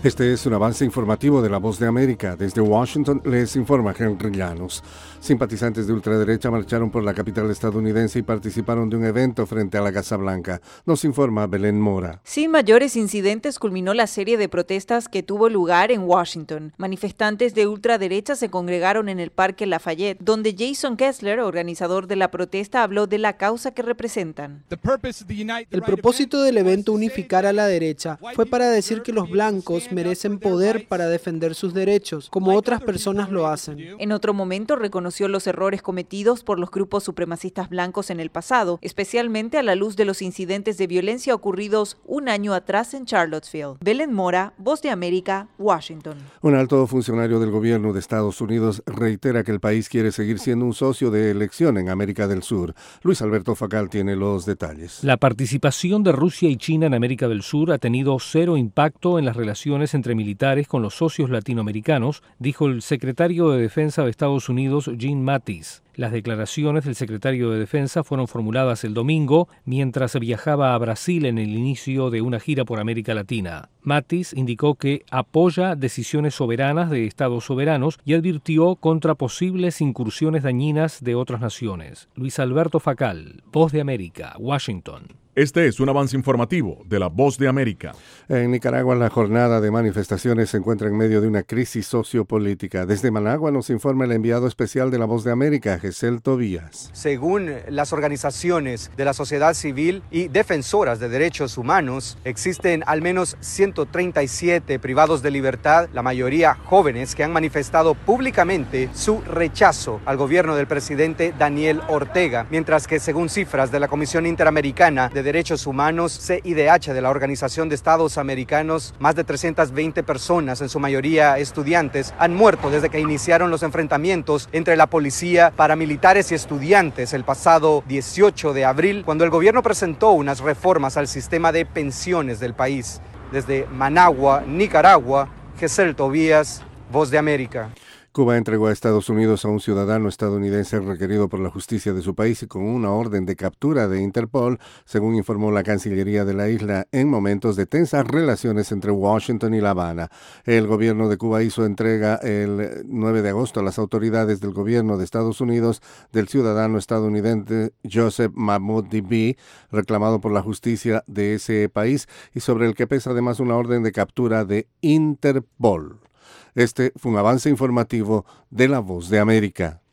Este es un avance informativo de La Voz de América. Desde Washington les informa Henry Llanos. Simpatizantes de ultraderecha marcharon por la capital estadounidense y participaron de un evento frente a la Casa Blanca. Nos informa Belén Mora. Sin mayores incidentes culminó la serie de protestas que tuvo lugar en Washington. Manifestantes de ultraderecha se congregaron en el Parque Lafayette, donde Jason Kessler, organizador de la protesta, habló de la causa que representan. El propósito del evento Unificar a la Derecha fue para decir que los blancos merecen poder para defender sus derechos, como otras personas lo hacen. En otro momento reconoció los errores cometidos por los grupos supremacistas blancos en el pasado, especialmente a la luz de los incidentes de violencia ocurridos un año atrás en Charlottesville. Belén Mora, Voz de América, Washington. Un alto funcionario del gobierno de Estados Unidos reitera que el país quiere seguir siendo un socio de elección en América del Sur. Luis Alberto Facal tiene los detalles. La participación de Rusia y China en América del Sur ha tenido cero impacto en las relaciones entre militares con los socios latinoamericanos, dijo el secretario de Defensa de Estados Unidos, Jim Mattis. Las declaraciones del secretario de Defensa fueron formuladas el domingo mientras viajaba a Brasil en el inicio de una gira por América Latina. Mattis indicó que apoya decisiones soberanas de estados soberanos y advirtió contra posibles incursiones dañinas de otras naciones. Luis Alberto Facal, Voz de América, Washington. Este es un avance informativo de La Voz de América. En Nicaragua, la jornada de manifestaciones se encuentra en medio de una crisis sociopolítica. Desde Managua nos informa el enviado especial de La Voz de América, Gesell Tobías. Según las organizaciones de la sociedad civil y defensoras de derechos humanos, existen al menos 137 privados de libertad, la mayoría jóvenes, que han manifestado públicamente su rechazo al gobierno del presidente Daniel Ortega, mientras que según cifras de la Comisión Interamericana de Derechos Humanos, CIDH, de la Organización de Estados Americanos, más de 320 personas, en su mayoría estudiantes, han muerto desde que iniciaron los enfrentamientos entre la policía, paramilitares y estudiantes el pasado 18 de abril, cuando el gobierno presentó unas reformas al sistema de pensiones del país. Desde Managua, Nicaragua, Gesell Tobías, Voz de América. Cuba entregó a Estados Unidos a un ciudadano estadounidense requerido por la justicia de su país y con una orden de captura de Interpol, según informó la Cancillería de la isla, en momentos de tensas relaciones entre Washington y La Habana. El gobierno de Cuba hizo entrega el 9 de agosto a las autoridades del gobierno de Estados Unidos del ciudadano estadounidense Joseph Mahmoud Dibee, reclamado por la justicia de ese país y sobre el que pesa además una orden de captura de Interpol. Este fue un avance informativo de La Voz de América.